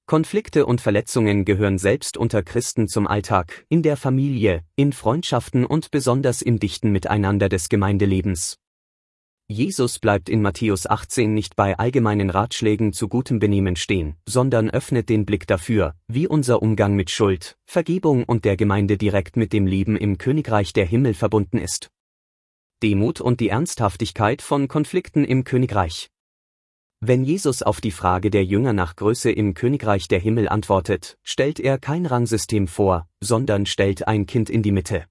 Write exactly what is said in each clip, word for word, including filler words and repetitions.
Konflikte und Verletzungen gehören selbst unter Christen zum Alltag, in der Familie, in Freundschaften und besonders im dichten Miteinander des Gemeindelebens. Jesus bleibt in Matthäus achtzehn nicht bei allgemeinen Ratschlägen zu gutem Benehmen stehen, sondern öffnet den Blick dafür, wie unser Umgang mit Schuld, Vergebung und der Gemeinde direkt mit dem Leben im Königreich der Himmel verbunden ist. Demut und die Ernsthaftigkeit von Konflikten im Königreich. Wenn Jesus auf die Frage der Jünger nach Größe im Königreich der Himmel antwortet, stellt er kein Rangsystem vor, sondern stellt ein Kind in die Mitte.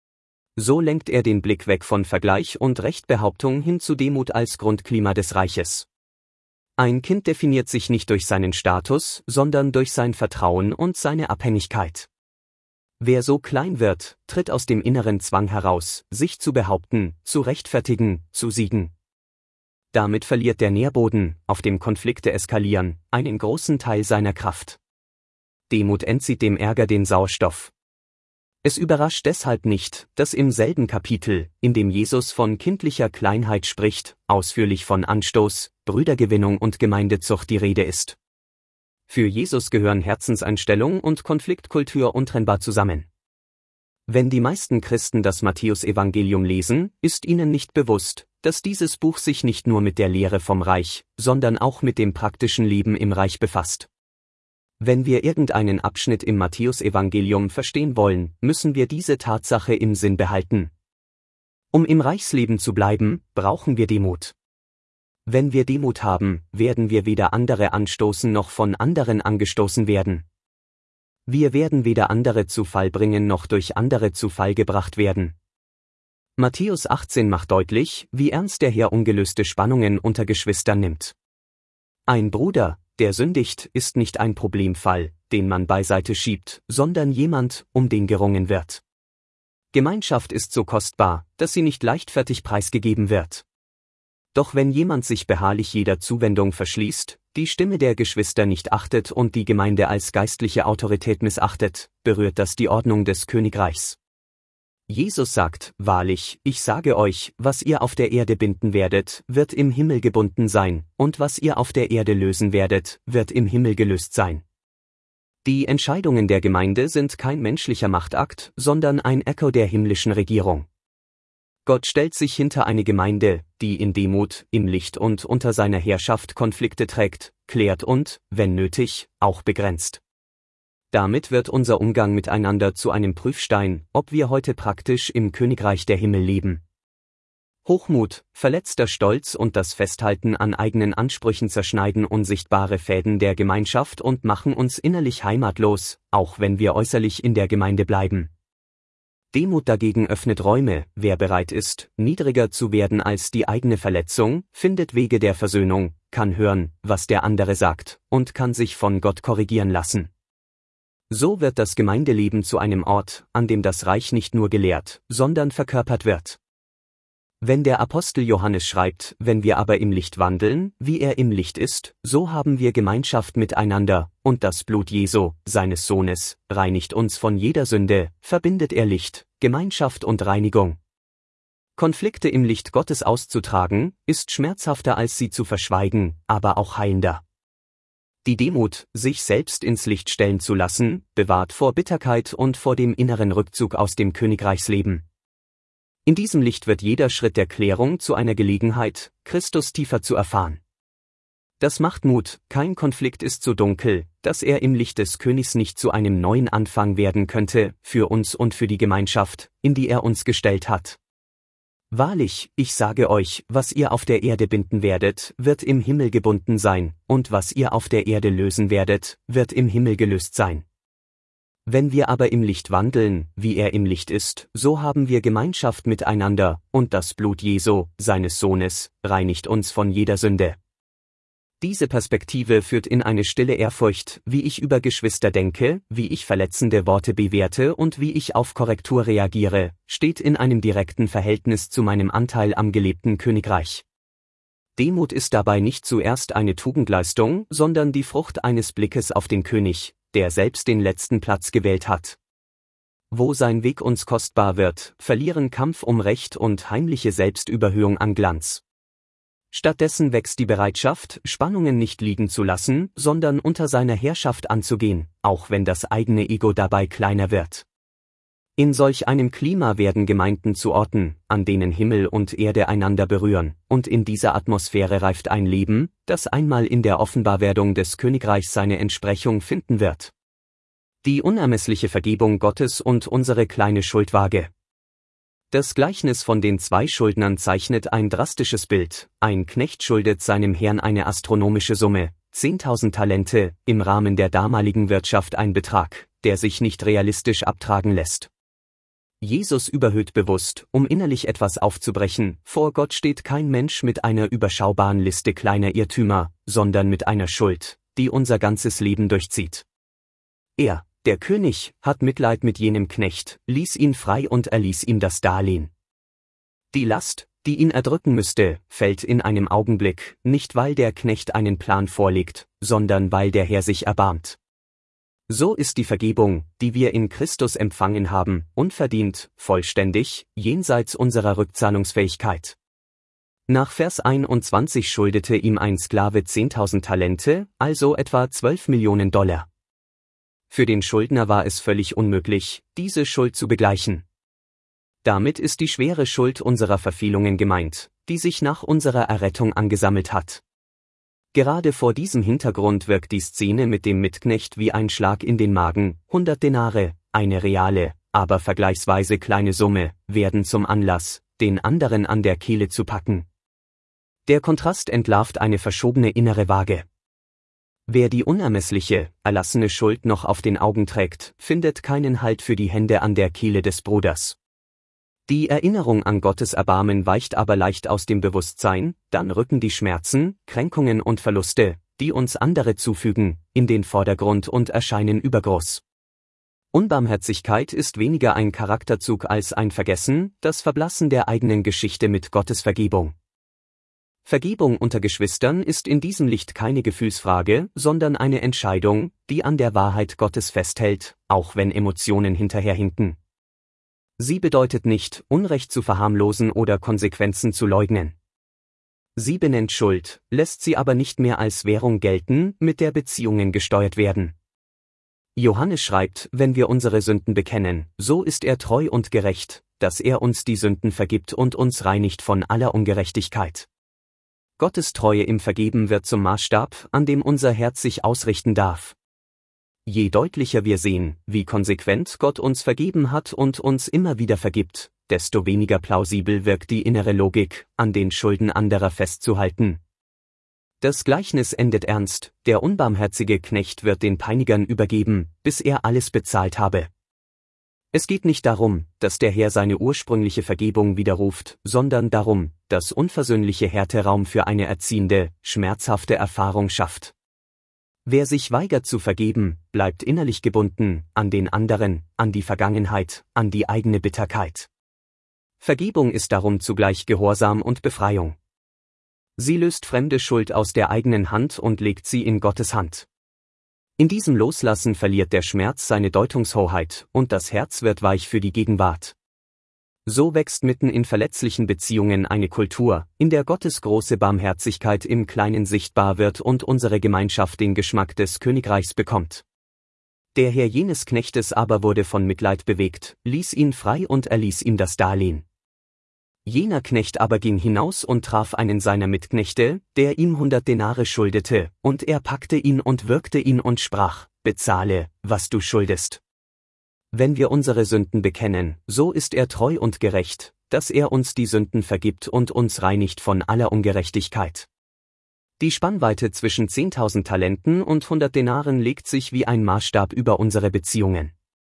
So lenkt er den Blick weg von Vergleich und Rechtbehauptung hin zu Demut als Grundklima des Reiches. Ein Kind definiert sich nicht durch seinen Status, sondern durch sein Vertrauen und seine Abhängigkeit. Wer so klein wird, tritt aus dem inneren Zwang heraus, sich zu behaupten, zu rechtfertigen, zu siegen. Damit verliert der Nährboden, auf dem Konflikte eskalieren, einen großen Teil seiner Kraft. Demut entzieht dem Ärger den Sauerstoff. Es überrascht deshalb nicht, dass im selben Kapitel, in dem Jesus von kindlicher Kleinheit spricht, ausführlich von Anstoß, Brüdergewinnung und Gemeindezucht die Rede ist. Für Jesus gehören Herzenseinstellung und Konfliktkultur untrennbar zusammen. Wenn die meisten Christen das Matthäusevangelium lesen, ist ihnen nicht bewusst, dass dieses Buch sich nicht nur mit der Lehre vom Reich, sondern auch mit dem praktischen Leben im Reich befasst. Wenn wir irgendeinen Abschnitt im Matthäusevangelium verstehen wollen, müssen wir diese Tatsache im Sinn behalten. Um im Reichsleben zu bleiben, brauchen wir Demut. Wenn wir Demut haben, werden wir weder andere anstoßen noch von anderen angestoßen werden. Wir werden weder andere zu Fall bringen noch durch andere zu Fall gebracht werden. Matthäus achtzehn macht deutlich, wie ernst der Herr ungelöste Spannungen unter Geschwistern nimmt. Ein Bruder, der sündigt, ist nicht ein Problemfall, den man beiseite schiebt, sondern jemand, um den gerungen wird. Gemeinschaft ist so kostbar, dass sie nicht leichtfertig preisgegeben wird. Doch wenn jemand sich beharrlich jeder Zuwendung verschließt, die Stimme der Geschwister nicht achtet und die Gemeinde als geistliche Autorität missachtet, berührt das die Ordnung des Königreichs. Jesus sagt, wahrlich, ich sage euch, was ihr auf der Erde binden werdet, wird im Himmel gebunden sein, und was ihr auf der Erde lösen werdet, wird im Himmel gelöst sein. Die Entscheidungen der Gemeinde sind kein menschlicher Machtakt, sondern ein Echo der himmlischen Regierung. Gott stellt sich hinter eine Gemeinde, die in Demut, im Licht und unter seiner Herrschaft Konflikte trägt, klärt und, wenn nötig, auch begrenzt. Damit wird unser Umgang miteinander zu einem Prüfstein, ob wir heute praktisch im Königreich der Himmel leben. Hochmut, verletzter Stolz und das Festhalten an eigenen Ansprüchen zerschneiden unsichtbare Fäden der Gemeinschaft und machen uns innerlich heimatlos, auch wenn wir äußerlich in der Gemeinde bleiben. Demut dagegen öffnet Räume, wer bereit ist, niedriger zu werden als die eigene Verletzung, findet Wege der Versöhnung, kann hören, was der andere sagt, und kann sich von Gott korrigieren lassen. So wird das Gemeindeleben zu einem Ort, an dem das Reich nicht nur gelehrt, sondern verkörpert wird. Wenn der Apostel Johannes schreibt, wenn wir aber im Licht wandeln, wie er im Licht ist, so haben wir Gemeinschaft miteinander, und das Blut Jesu, seines Sohnes, reinigt uns von jeder Sünde, verbindet er Licht, Gemeinschaft und Reinigung. Konflikte im Licht Gottes auszutragen, ist schmerzhafter als sie zu verschweigen, aber auch heilender. Die Demut, sich selbst ins Licht stellen zu lassen, bewahrt vor Bitterkeit und vor dem inneren Rückzug aus dem Königreichsleben. In diesem Licht wird jeder Schritt der Klärung zu einer Gelegenheit, Christus tiefer zu erfahren. Das macht Mut, kein Konflikt ist so dunkel, dass er im Licht des Königs nicht zu einem neuen Anfang werden könnte, für uns und für die Gemeinschaft, in die er uns gestellt hat. Wahrlich, ich sage euch, was ihr auf der Erde binden werdet, wird im Himmel gebunden sein, und was ihr auf der Erde lösen werdet, wird im Himmel gelöst sein. Wenn wir aber im Licht wandeln, wie er im Licht ist, so haben wir Gemeinschaft miteinander, und das Blut Jesu, seines Sohnes, reinigt uns von jeder Sünde. Diese Perspektive führt in eine stille Ehrfurcht, wie ich über Geschwister denke, wie ich verletzende Worte bewerte und wie ich auf Korrektur reagiere, steht in einem direkten Verhältnis zu meinem Anteil am gelebten Königreich. Demut ist dabei nicht zuerst eine Tugendleistung, sondern die Frucht eines Blickes auf den König, der selbst den letzten Platz gewählt hat. Wo sein Weg uns kostbar wird, verlieren Kampf um Recht und heimliche Selbstüberhöhung an Glanz. Stattdessen wächst die Bereitschaft, Spannungen nicht liegen zu lassen, sondern unter seiner Herrschaft anzugehen, auch wenn das eigene Ego dabei kleiner wird. In solch einem Klima werden Gemeinden zu Orten, an denen Himmel und Erde einander berühren, und in dieser Atmosphäre reift ein Leben, das einmal in der Offenbarwerdung des Königreichs seine Entsprechung finden wird. Die unermessliche Vergebung Gottes und unsere kleine Schuldwaage. Das Gleichnis von den zwei Schuldnern zeichnet ein drastisches Bild. Ein Knecht schuldet seinem Herrn eine astronomische Summe, zehntausend Talente, im Rahmen der damaligen Wirtschaft ein Betrag, der sich nicht realistisch abtragen lässt. Jesus überhöht bewusst, um innerlich etwas aufzubrechen. Vor Gott steht kein Mensch mit einer überschaubaren Liste kleiner Irrtümer, sondern mit einer Schuld, die unser ganzes Leben durchzieht. Er, der König, hat Mitleid mit jenem Knecht, ließ ihn frei und erließ ihm das Darlehen. Die Last, die ihn erdrücken müsste, fällt in einem Augenblick, nicht weil der Knecht einen Plan vorlegt, sondern weil der Herr sich erbarmt. So ist die Vergebung, die wir in Christus empfangen haben, unverdient, vollständig, jenseits unserer Rückzahlungsfähigkeit. Nach Vers einundzwanzig schuldete ihm ein Sklave zehntausend Talente, also etwa zwölf Millionen Dollar. Für den Schuldner war es völlig unmöglich, diese Schuld zu begleichen. Damit ist die schwere Schuld unserer Verfehlungen gemeint, die sich nach unserer Errettung angesammelt hat. Gerade vor diesem Hintergrund wirkt die Szene mit dem Mitknecht wie ein Schlag in den Magen. hundert Denare, eine reale, aber vergleichsweise kleine Summe, werden zum Anlass, den anderen an der Kehle zu packen. Der Kontrast entlarvt eine verschobene innere Waage. Wer die unermessliche, erlassene Schuld noch auf den Augen trägt, findet keinen Halt für die Hände an der Kehle des Bruders. Die Erinnerung an Gottes Erbarmen weicht aber leicht aus dem Bewusstsein, dann rücken die Schmerzen, Kränkungen und Verluste, die uns andere zufügen, in den Vordergrund und erscheinen übergroß. Unbarmherzigkeit ist weniger ein Charakterzug als ein Vergessen, das Verblassen der eigenen Geschichte mit Gottes Vergebung. Vergebung unter Geschwistern ist in diesem Licht keine Gefühlsfrage, sondern eine Entscheidung, die an der Wahrheit Gottes festhält, auch wenn Emotionen hinterherhinken. Sie bedeutet nicht, Unrecht zu verharmlosen oder Konsequenzen zu leugnen. Sie benennt Schuld, lässt sie aber nicht mehr als Währung gelten, mit der Beziehungen gesteuert werden. Johannes schreibt, wenn wir unsere Sünden bekennen, so ist er treu und gerecht, dass er uns die Sünden vergibt und uns reinigt von aller Ungerechtigkeit. Gottes Treue im Vergeben wird zum Maßstab, an dem unser Herz sich ausrichten darf. Je deutlicher wir sehen, wie konsequent Gott uns vergeben hat und uns immer wieder vergibt, desto weniger plausibel wirkt die innere Logik, an den Schulden anderer festzuhalten. Das Gleichnis endet ernst, der unbarmherzige Knecht wird den Peinigern übergeben, bis er alles bezahlt habe. Es geht nicht darum, dass der Herr seine ursprüngliche Vergebung widerruft, sondern darum, dass unversöhnliche Härte Raum für eine erziehende, schmerzhafte Erfahrung schafft. Wer sich weigert zu vergeben, bleibt innerlich gebunden, an den anderen, an die Vergangenheit, an die eigene Bitterkeit. Vergebung ist darum zugleich Gehorsam und Befreiung. Sie löst fremde Schuld aus der eigenen Hand und legt sie in Gottes Hand. In diesem Loslassen verliert der Schmerz seine Deutungshoheit und das Herz wird weich für die Gegenwart. So wächst mitten in verletzlichen Beziehungen eine Kultur, in der Gottes große Barmherzigkeit im Kleinen sichtbar wird und unsere Gemeinschaft den Geschmack des Königreichs bekommt. Der Herr jenes Knechtes aber wurde von Mitleid bewegt, ließ ihn frei und erließ ihm das Darlehen. Jener Knecht aber ging hinaus und traf einen seiner Mitknechte, der ihm hundert Denare schuldete, und er packte ihn und würgte ihn und sprach, bezahle, was du schuldest. Wenn wir unsere Sünden bekennen, so ist er treu und gerecht, dass er uns die Sünden vergibt und uns reinigt von aller Ungerechtigkeit. Die Spannweite zwischen zehntausend Talenten und hundert Denaren legt sich wie ein Maßstab über unsere Beziehungen.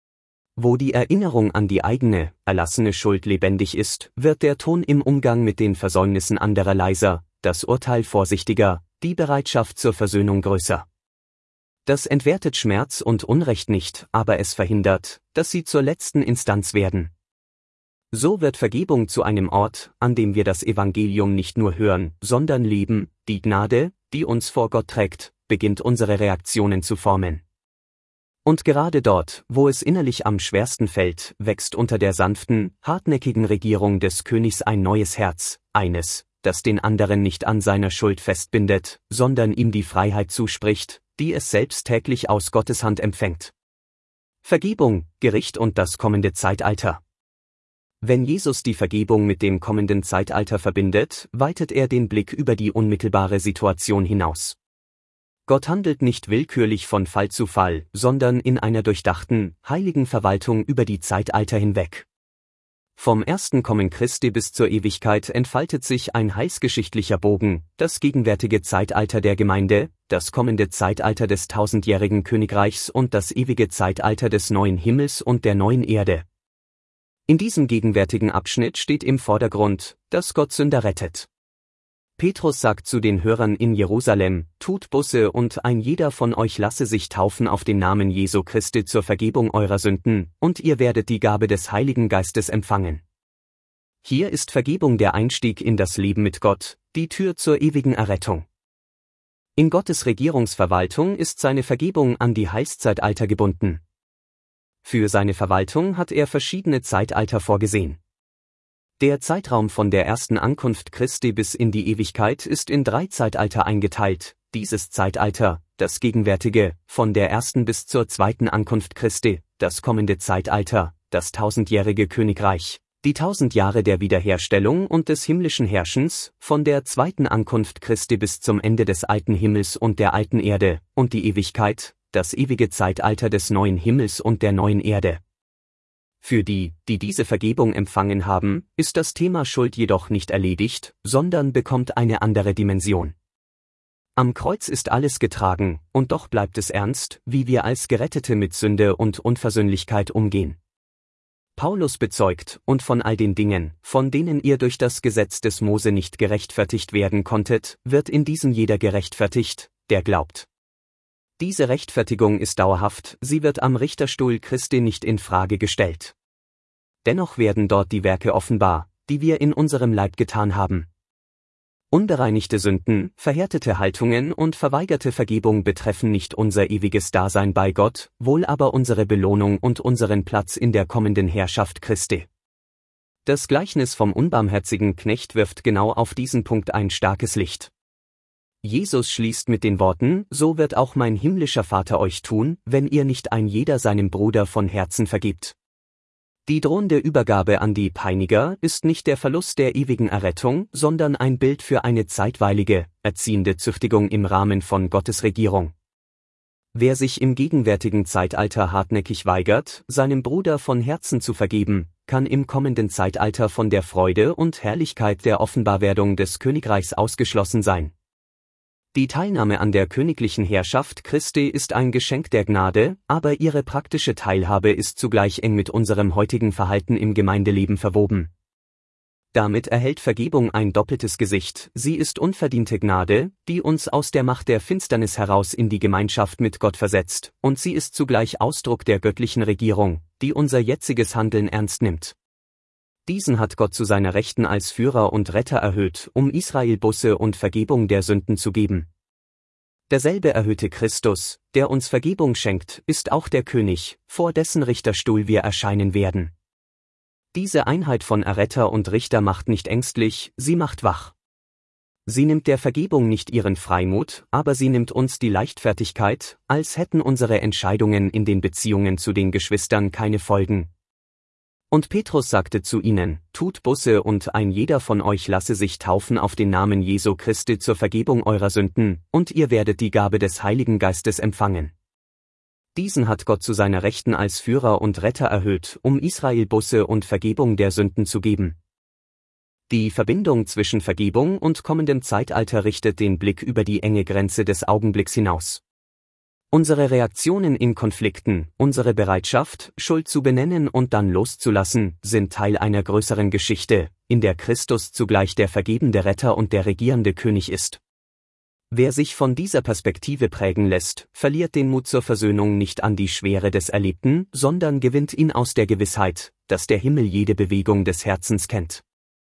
Wo die Erinnerung an die eigene, erlassene Schuld lebendig ist, wird der Ton im Umgang mit den Versäumnissen anderer leiser, das Urteil vorsichtiger, die Bereitschaft zur Versöhnung größer. Das entwertet Schmerz und Unrecht nicht, aber es verhindert, dass sie zur letzten Instanz werden. So wird Vergebung zu einem Ort, an dem wir das Evangelium nicht nur hören, sondern leben. Die Gnade, die uns vor Gott trägt, beginnt unsere Reaktionen zu formen. Und gerade dort, wo es innerlich am schwersten fällt, wächst unter der sanften, hartnäckigen Regierung des Königs ein neues Herz, eines, das den anderen nicht an seiner Schuld festbindet, sondern ihm die Freiheit zuspricht, die es selbst täglich aus Gottes Hand empfängt. Vergebung, Gericht und das kommende Zeitalter. Wenn Jesus die Vergebung mit dem kommenden Zeitalter verbindet, weitet er den Blick über die unmittelbare Situation hinaus. Gott handelt nicht willkürlich von Fall zu Fall, sondern in einer durchdachten, heiligen Verwaltung über die Zeitalter hinweg. Vom ersten Kommen Christi bis zur Ewigkeit entfaltet sich ein heilsgeschichtlicher Bogen, das gegenwärtige Zeitalter der Gemeinde, das kommende Zeitalter des tausendjährigen Königreichs und das ewige Zeitalter des neuen Himmels und der neuen Erde. In diesem gegenwärtigen Abschnitt steht im Vordergrund, dass Gott Sünder rettet. Petrus sagt zu den Hörern in Jerusalem: Tut Buße und ein jeder von euch lasse sich taufen auf den Namen Jesu Christi zur Vergebung eurer Sünden, und ihr werdet die Gabe des Heiligen Geistes empfangen. Hier ist Vergebung der Einstieg in das Leben mit Gott, die Tür zur ewigen Errettung. In Gottes Regierungsverwaltung ist seine Vergebung an die Heilszeitalter gebunden. Für seine Verwaltung hat er verschiedene Zeitalter vorgesehen. Der Zeitraum von der ersten Ankunft Christi bis in die Ewigkeit ist in drei Zeitalter eingeteilt. Dieses Zeitalter, das gegenwärtige, von der ersten bis zur zweiten Ankunft Christi, das kommende Zeitalter, das tausendjährige Königreich, die tausend Jahre der Wiederherstellung und des himmlischen Herrschens, von der zweiten Ankunft Christi bis zum Ende des alten Himmels und der alten Erde, und die Ewigkeit, das ewige Zeitalter des neuen Himmels und der neuen Erde. Für die, die diese Vergebung empfangen haben, ist das Thema Schuld jedoch nicht erledigt, sondern bekommt eine andere Dimension. Am Kreuz ist alles getragen, und doch bleibt es ernst, wie wir als Gerettete mit Sünde und Unversöhnlichkeit umgehen. Paulus bezeugt: Und von all den Dingen, von denen ihr durch das Gesetz des Mose nicht gerechtfertigt werden konntet, wird in diesem jeder gerechtfertigt, der glaubt. Diese Rechtfertigung ist dauerhaft, sie wird am Richterstuhl Christi nicht in Frage gestellt. Dennoch werden dort die Werke offenbar, die wir in unserem Leib getan haben. Unbereinigte Sünden, verhärtete Haltungen und verweigerte Vergebung betreffen nicht unser ewiges Dasein bei Gott, wohl aber unsere Belohnung und unseren Platz in der kommenden Herrschaft Christi. Das Gleichnis vom unbarmherzigen Knecht wirft genau auf diesen Punkt ein starkes Licht. Jesus schließt mit den Worten: So wird auch mein himmlischer Vater euch tun, wenn ihr nicht ein jeder seinem Bruder von Herzen vergibt. Die drohende Übergabe an die Peiniger ist nicht der Verlust der ewigen Errettung, sondern ein Bild für eine zeitweilige, erziehende Züchtigung im Rahmen von Gottes Regierung. Wer sich im gegenwärtigen Zeitalter hartnäckig weigert, seinem Bruder von Herzen zu vergeben, kann im kommenden Zeitalter von der Freude und Herrlichkeit der Offenbarwerdung des Königreichs ausgeschlossen sein. Die Teilnahme an der königlichen Herrschaft Christi ist ein Geschenk der Gnade, aber ihre praktische Teilhabe ist zugleich eng mit unserem heutigen Verhalten im Gemeindeleben verwoben. Damit erhält Vergebung ein doppeltes Gesicht: Sie ist unverdiente Gnade, die uns aus der Macht der Finsternis heraus in die Gemeinschaft mit Gott versetzt, und sie ist zugleich Ausdruck der göttlichen Regierung, die unser jetziges Handeln ernst nimmt. Diesen hat Gott zu seiner Rechten als Führer und Retter erhöht, um Israel Buße und Vergebung der Sünden zu geben. Derselbe erhöhte Christus, der uns Vergebung schenkt, ist auch der König, vor dessen Richterstuhl wir erscheinen werden. Diese Einheit von Erretter und Richter macht nicht ängstlich, sie macht wach. Sie nimmt der Vergebung nicht ihren Freimut, aber sie nimmt uns die Leichtfertigkeit, als hätten unsere Entscheidungen in den Beziehungen zu den Geschwistern keine Folgen. Und Petrus sagte zu ihnen: Tut Buße und ein jeder von euch lasse sich taufen auf den Namen Jesu Christi zur Vergebung eurer Sünden, und ihr werdet die Gabe des Heiligen Geistes empfangen. Diesen hat Gott zu seiner Rechten als Führer und Retter erhöht, um Israel Buße und Vergebung der Sünden zu geben. Die Verbindung zwischen Vergebung und kommendem Zeitalter richtet den Blick über die enge Grenze des Augenblicks hinaus. Unsere Reaktionen in Konflikten, unsere Bereitschaft, Schuld zu benennen und dann loszulassen, sind Teil einer größeren Geschichte, in der Christus zugleich der vergebende Retter und der regierende König ist. Wer sich von dieser Perspektive prägen lässt, verliert den Mut zur Versöhnung nicht an die Schwere des Erlebten, sondern gewinnt ihn aus der Gewissheit, dass der Himmel jede Bewegung des Herzens kennt.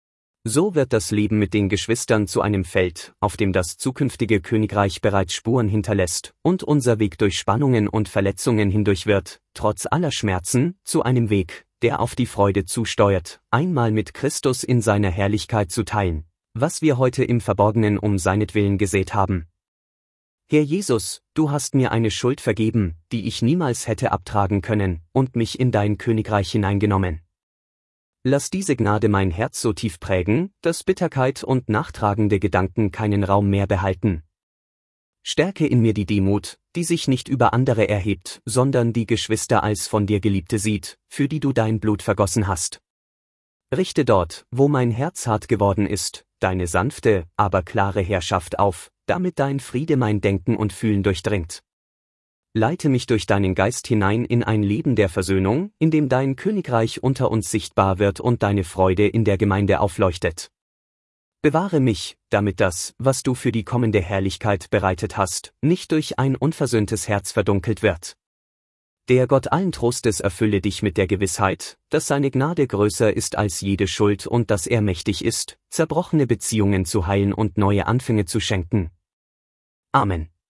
So wird das Leben mit den Geschwistern zu einem Feld, auf dem das zukünftige Königreich bereits Spuren hinterlässt, und unser Weg durch Spannungen und Verletzungen hindurch wird, trotz aller Schmerzen, zu einem Weg, der auf die Freude zusteuert, einmal mit Christus in seiner Herrlichkeit zu teilen. was wir heute im Verborgenen um seinetwillen gesät haben. Herr Jesus, du hast mir eine Schuld vergeben, die ich niemals hätte abtragen können, und mich in dein Königreich hineingenommen. Lass diese Gnade mein Herz so tief prägen, dass Bitterkeit und nachtragende Gedanken keinen Raum mehr behalten. Stärke in mir die Demut, die sich nicht über andere erhebt, sondern die Geschwister als von dir Geliebte sieht, für die du dein Blut vergossen hast. Richte dort, wo mein Herz hart geworden ist, deine sanfte, aber klare Herrschaft auf, damit dein Friede mein Denken und Fühlen durchdringt. Leite mich durch deinen Geist hinein in ein Leben der Versöhnung, in dem dein Königreich unter uns sichtbar wird und deine Freude in der Gemeinde aufleuchtet. Bewahre mich, damit das, was du für die kommende Herrlichkeit bereitet hast, nicht durch ein unversöhntes Herz verdunkelt wird. Der Gott allen Trostes erfülle dich mit der Gewissheit, dass seine Gnade größer ist als jede Schuld und dass er mächtig ist, zerbrochene Beziehungen zu heilen und neue Anfänge zu schenken. Amen.